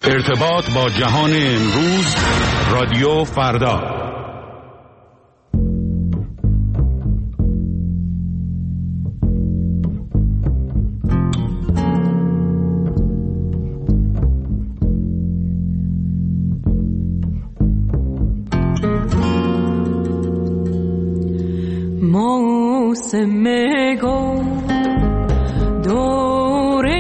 ارتباط با جهان امروز، رادیو فردا. موسم گل دوره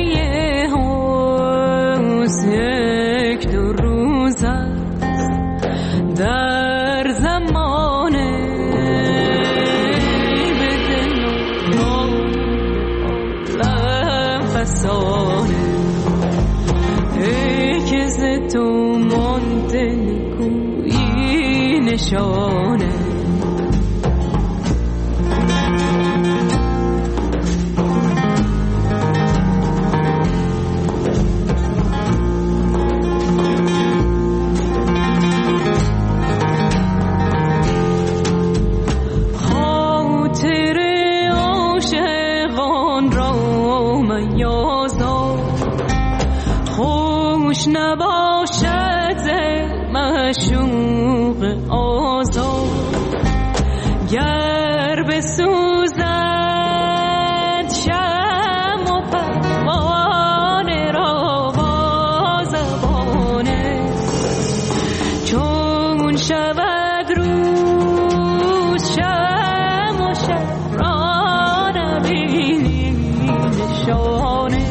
هاست، یک دو روز است در زمانه، به دل و عالم فسانه، ای که ز تو مانده نکویی نشانه. نباشد معشوق آزاد، گر بسوزد شمع و پروانه را با زبانه، چون شود روز شمع و شب را نبینی نشانه.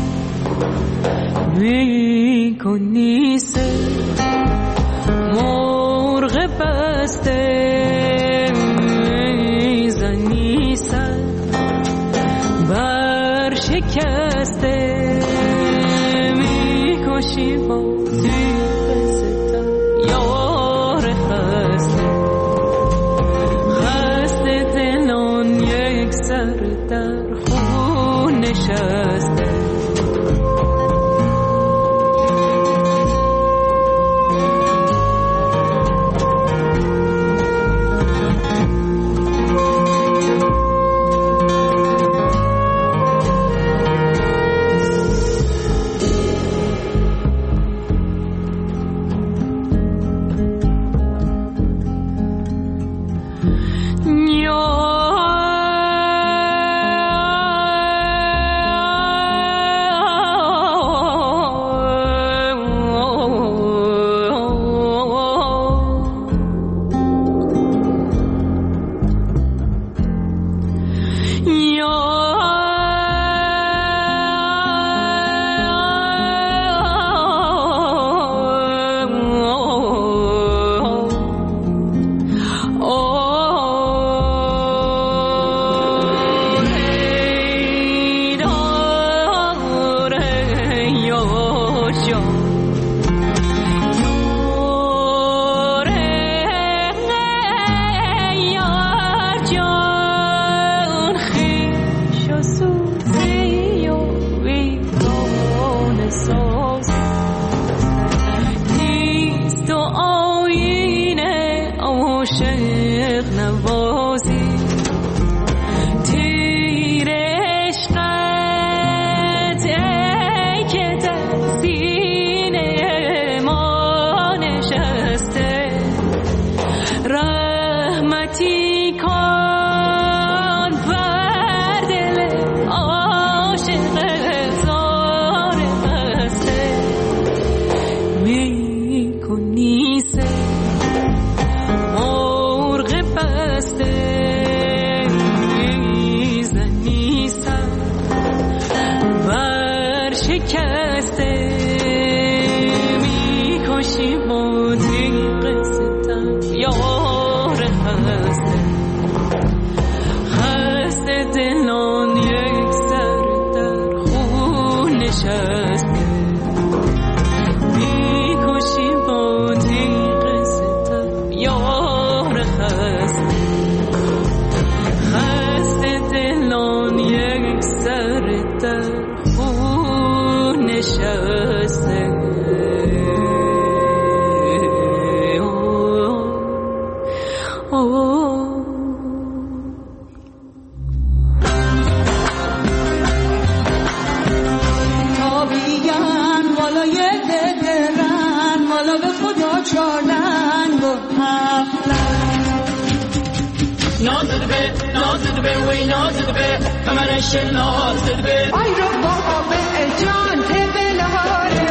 کنی سه مرغ بسته، زنی سر بر شکسته، میکشی با تیغ ستم یار خسته، خسته دلان یک سر در خون نشسته. تابیان والای درم نازد به وی نازد به همانش نازد به آی رو بابا به جان تبل هاره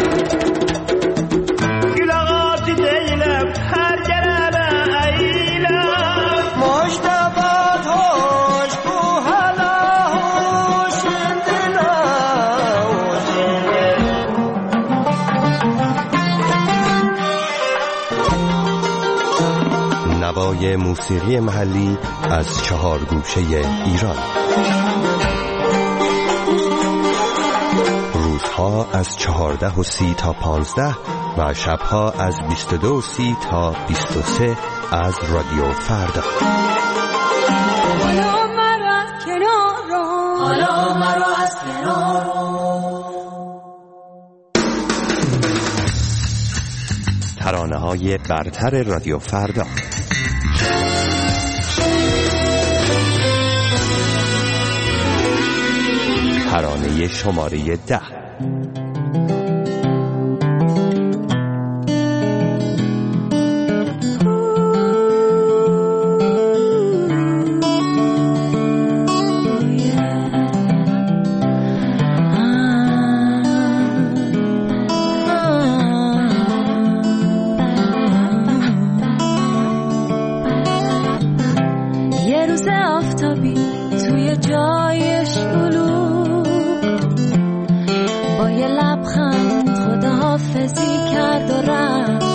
گلاغات دیلم هر جرابه ایلم مشتبات هوش کو حالا هوش دلا نوای موسیقی محلی از 4 گوشه ایران. روزها از 14:30 تا 15 و شبها از 22:30 تا 23 از رادیو فردا. حالا مرا از کنار رو، حالا مرا از کنار رو. ترانه‌های برتر رادیو فردا. ترانه شماره 10. یه روز آفتابی توی جای شلوغ با یه لبخند خداحافظی کرد و رفت.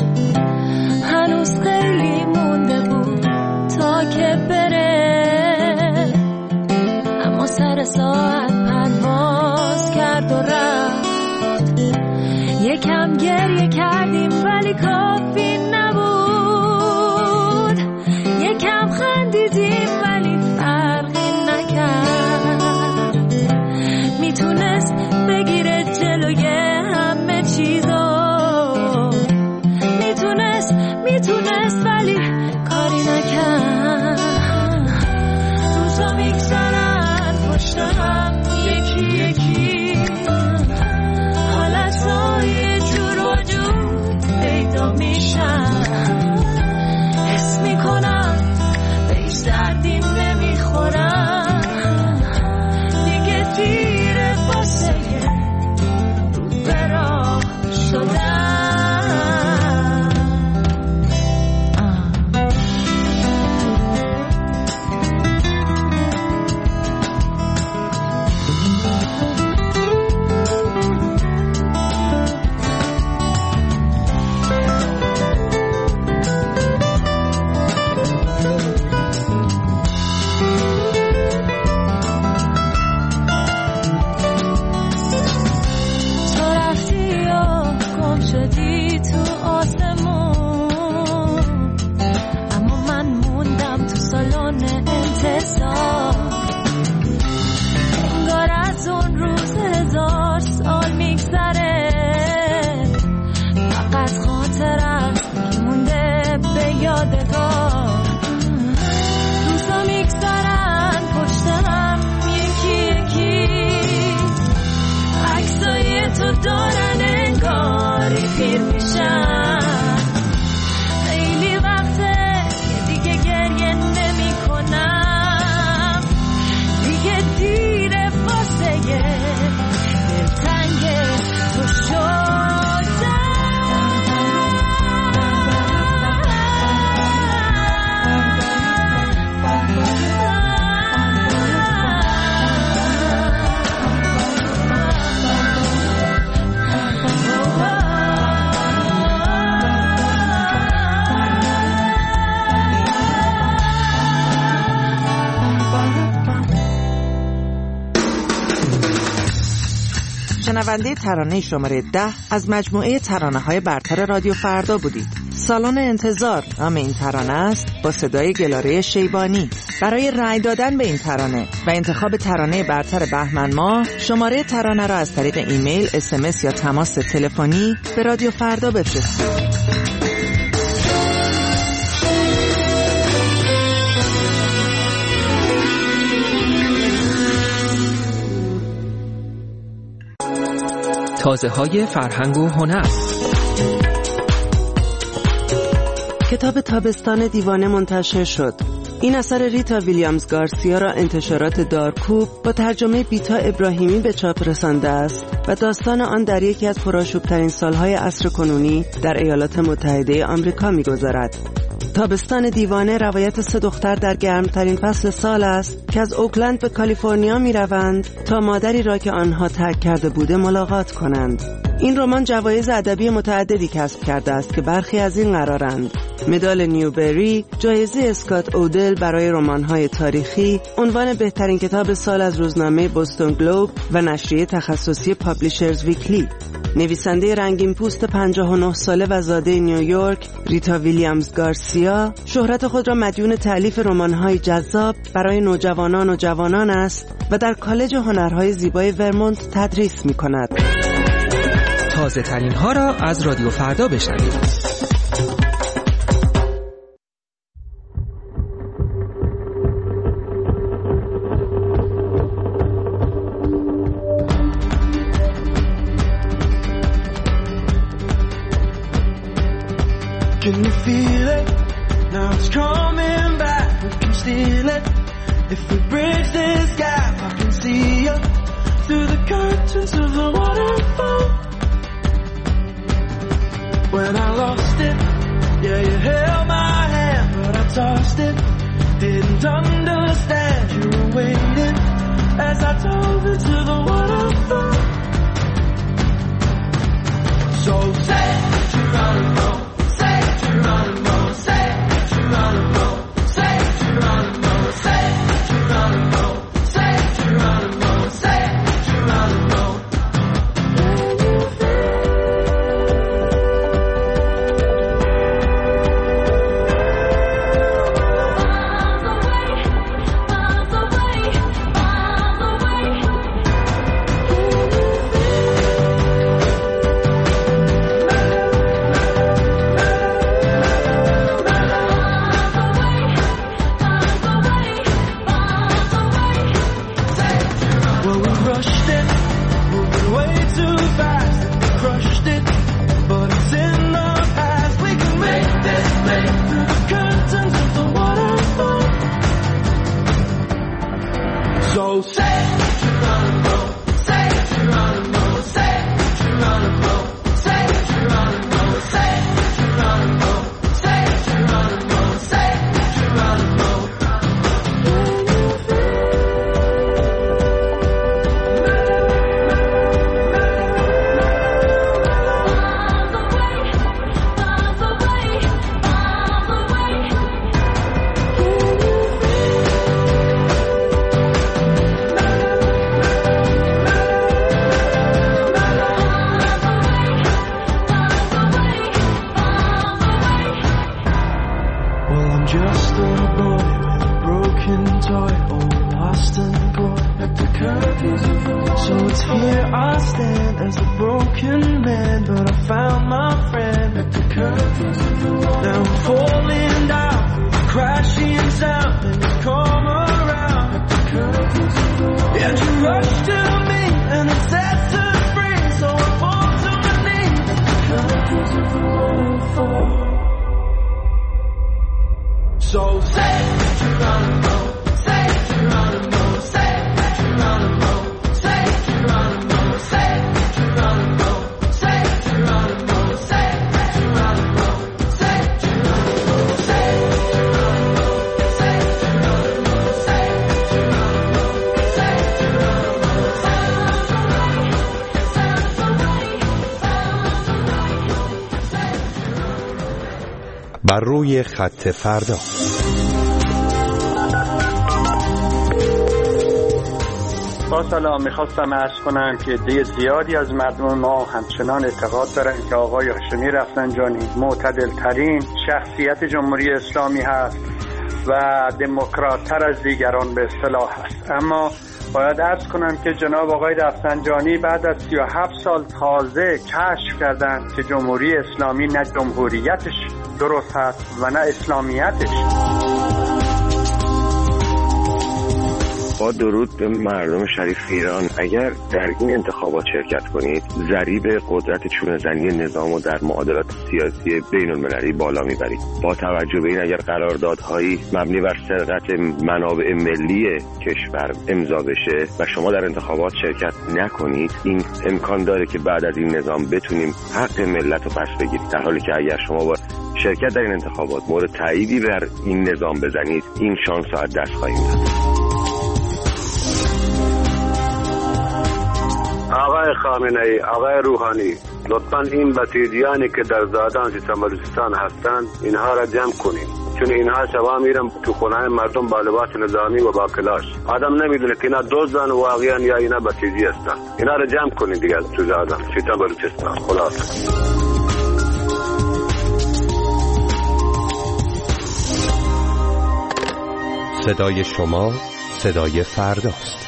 هنوز خیلی مونده بود تا که بره، اما سر ساعت پرواز کرد و رفت. یکم گریه کردیم ولی کافی نبود، یکم خندیدیم ولی فرقی نکرد. میتونست بگیره جلوی همه چیزو، میتونست ولی کاری نکرد. روزا میگذرن پشت هم یکی یکی، حالتهای جور و جور پیدا میشن. حس میکنم به هیچ دردیم نمیخورم، دیگه دیره واسه رو به راه شدن. شنونده ترانه شماره 10 از مجموعه ترانه‌های برتر رادیو فردا بودید. سالن انتظار نام این ترانه است، با صدای گلاره شیبانی. برای رأی دادن به این ترانه و انتخاب ترانه برتر بهمن ماه، شماره ترانه را از طریق ایمیل، SMS یا تماس تلفنی به رادیو فردا بفرستید. تازه‌های فرهنگ و هنر. کتاب تابستان دیوانه منتشر شد. این اثر ریتا ویلیامز گارسیا را انتشارات دارکوب با ترجمه بیتا ابراهیمی به چاپ رسانده است و داستان آن در یکی از پرآشوب‌ترین سالهای عصر کنونی در ایالات متحده آمریکا می‌گذرد. تابستان دیوانه روایت 3 دختر در گرمترین فصل سال است که از اوکلند به کالیفرنیا می‌روند تا مادری را که آنها ترک کرده بوده ملاقات کنند. این رمان جوایز ادبی متعددی کسب کرده است که برخی از این قرارند: مدال نیوبری، جایزه اسکات اودل برای رمان‌های تاریخی، عنوان بهترین کتاب سال از روزنامه بوستون گلوب و نشریه تخصصی پابلیشرز ویکلی. نویسنده رنگین پوست 59 ساله و زاده نیویورک ریتا ویلیامز گارسیا شهرت خود را مدیون تألیف رمان‌های جذاب برای نوجوانان و جوانان است و در کالج هنرهای زیبای ورمونت تدریس می‌کند. تازه ترین ها را از رادیو فردا بشنوید. Can you feel it? Now it's coming back. We can steal it. If we bridge this gap, I can see you through the curtains of the waterfall. When I lost it, yeah, you held my hand, but I tossed it. Didn't understand you were waiting as I dove into the waterfall. So say Geronimo, say Geronimo, say Geronimo, say Geronimo, say Geronimo, say Geronimo, say Geronimo. بر روی خط فردا. با سلام، میخواستم عرض کنم که عده زیادی از مردم ما همچنان اعتقاد دارند که آقای هاشمی رفسنجانی معتدل ترین شخصیت جمهوری اسلامی هست و دموکرات‌تر از دیگران به اصطلاح هست. اما باید عرض کنم که جناب آقای رفسنجانی بعد از 37 سال تازه کشف کردند که جمهوری اسلامی نه جمهوریتش درست هست و نه اسلامیتش. با درود به مردم شریف ایران، اگر در این انتخابات شرکت کنید ضریب قدرت چونه‌زنی نظام و در معادلات سیاسی بین المللی بالا میبرید. با توجه به این اگر قراردادهایی مبنی بر سرقت منابع ملی کشور امضا بشه و شما در انتخابات شرکت نکنید، این امکان داره که بعد از این نظام بتونیم حق ملت رو پس بگیرید، در حالی که اگر شما با شرکت در این انتخابات مورد تاییدی بر این نظام بزنید این شانس رو از دست خواهیم داد. آقای خامنه‌ای، آقای روحانی، لطفاً این بسیجیانی که در زادان سیستان بلوچستان هستند اینها را جمع کنید، چون اینها شبا میرن تو خونه مردم با لباس نظامی و با کلاش. آدم نمیدونه که اینا دزدن واقعا یا اینا بسیجی هستن. اینا را جمع کنید دیگه تو زادان سیستان بلوچستان. خلاص صدای شما صدای فرداست.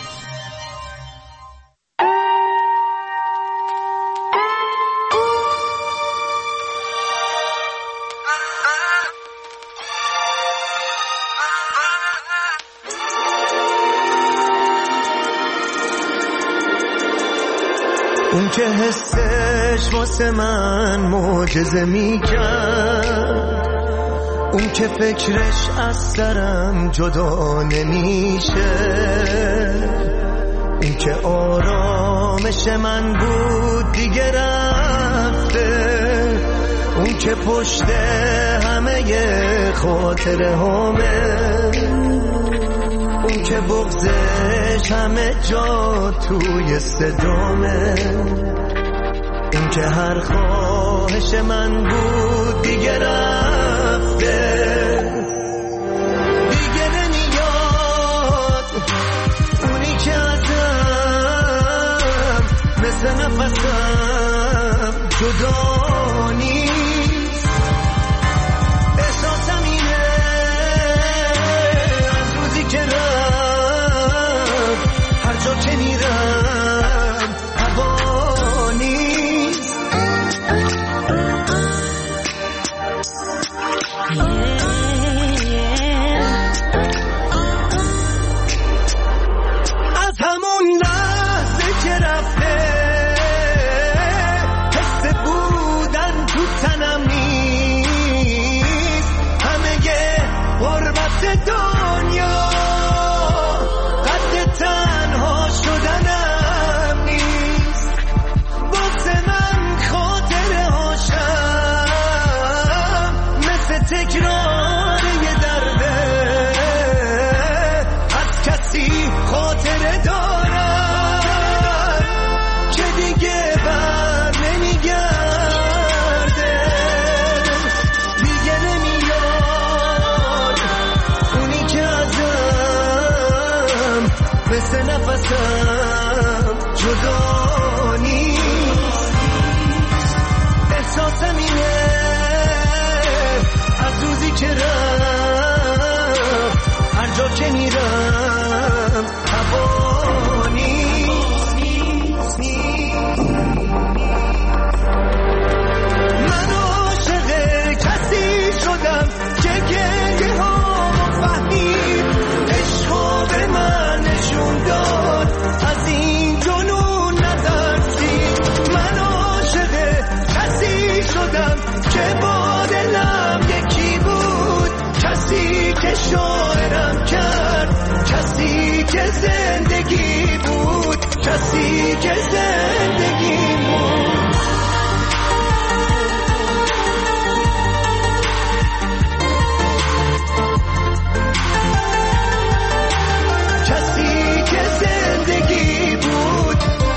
اون که حسش واسه من معجزه میکرد، اون که فکرش از سرم جدا نمیشه، اون که آرامش من بود دیگه رفته، اون که پشت همه خاطره همه، اون که بغضش همه جا توی صدامه، اون که هر خواهش من بود دیگه رفته، دیگه نمیاد اونی که ازم مثل نفسم جدا نیست. احساسم اینه از روزی که رفت هر جا که میرم هوا نیست. از همون لحظه که رفته حس بودن تو تنم نیست، همه غربت دنیا قد تنها شدنم نیست. واسه من خاطره هاشم مثل تکرار یه درده، از کسی خاطره دارم که دیگه بر نمیگرده، دیگه نمیاد اونی که ازم مثل نفسم جدا نیست. احساسم اینه از روزی که رفت هر جا که میرم هوا نیست. من عاشق کسی شدم که گریه ها فهمید، عشقا به من نشون داد از این جنون نترسید. من عاشق کسی شدم که با دلم یکی بود، کسی که شاعرم کرد، کسی که زندگی بود، کسی که زندگی بود. کسی که زندگی بود.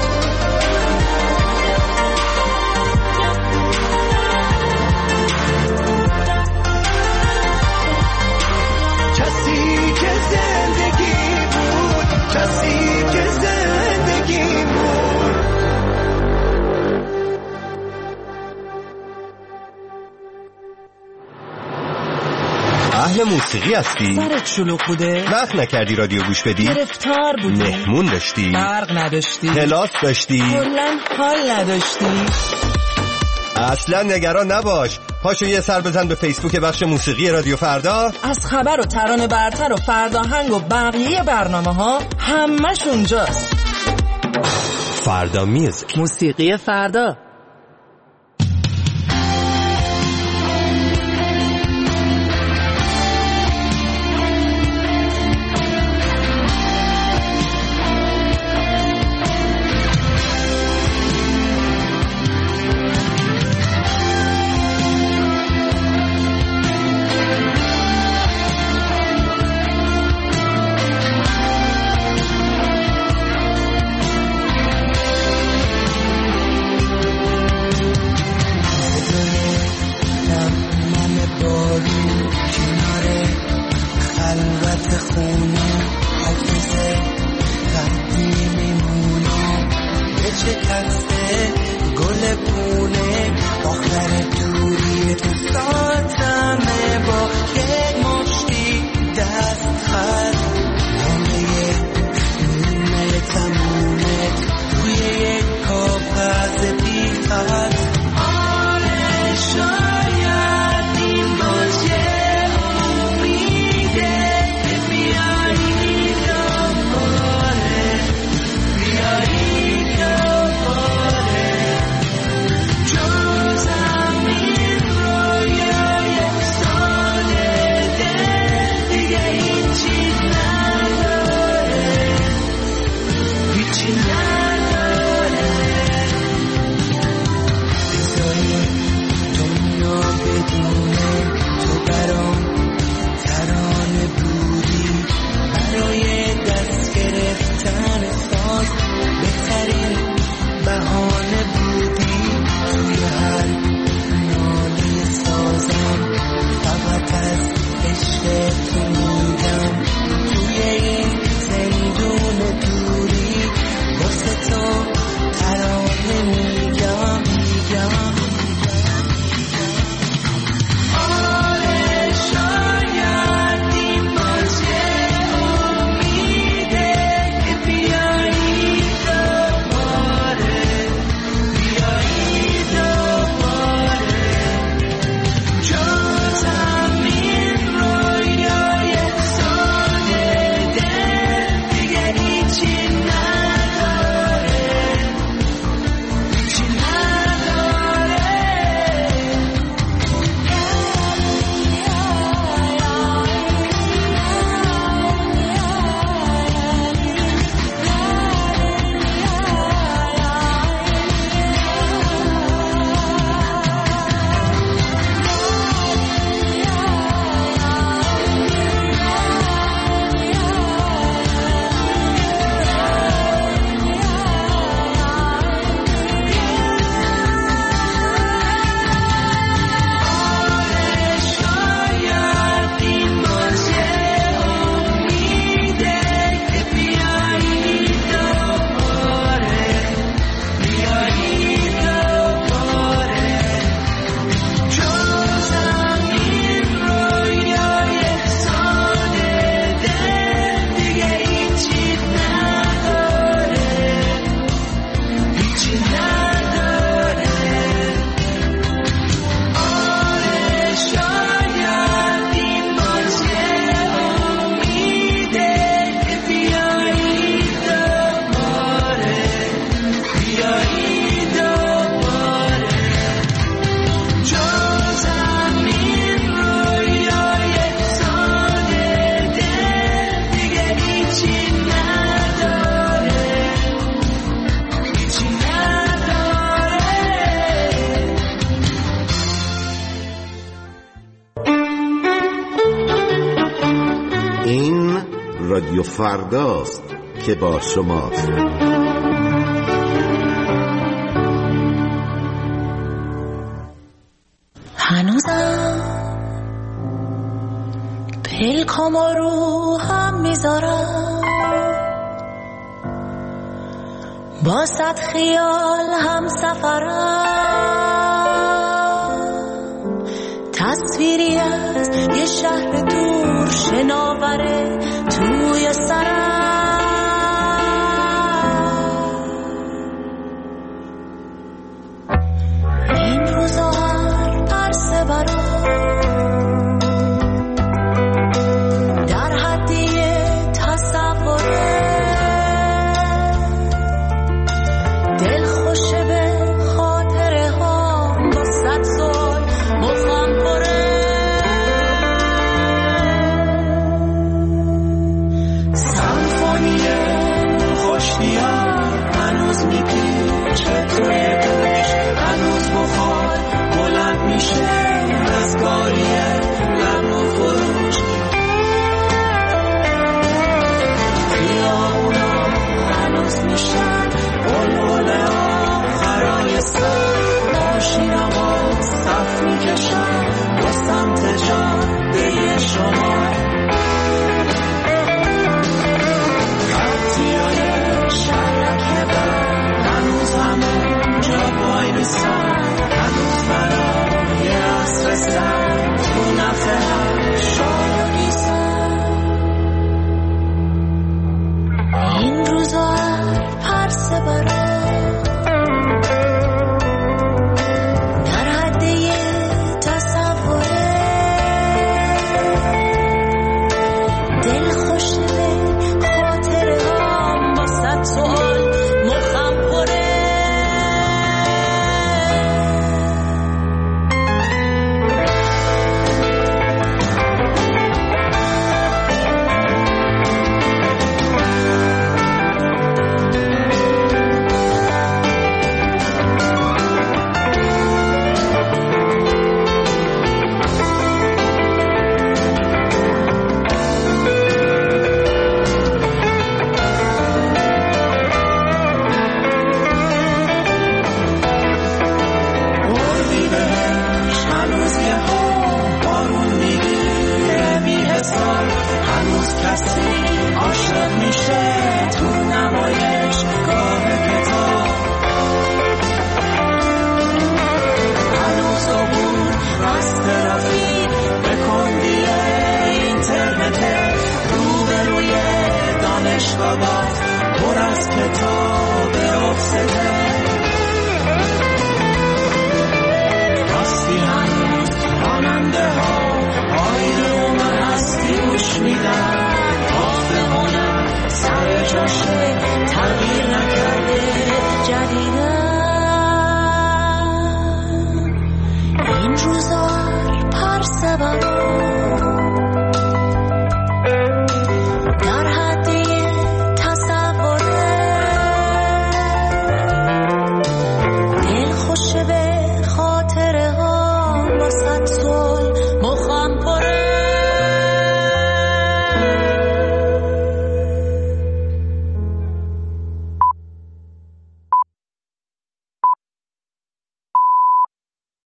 کسی که زندگی بود، کسی که زندگی بود. اهل موسیقی هستی؟ سرت شلوغ بوده؟ وقت نکردی رادیو گوش بدی؟ گرفتار بودی؟ مهمون داشتی؟ برق نداشتی؟ کلاس داشتی؟ کلاً حال نداشتی؟ اصلا نگران نباش، پاشو یه سر بزن به فیسبوک بخش موسیقی رادیو فردا. از خبر و ترانه برتر و فرداهنگ و بقیه برنامه‌ها همش اونجاست. فردا میوزیک، موسیقی فردا. رادیو فرداست که با شماست. هنوزم پلکامو رو هم میذارم، با صد خیال هم سفرم، تصویری از یه شهر دور شناوره توی سرم. این روزا هر عرصه صد سال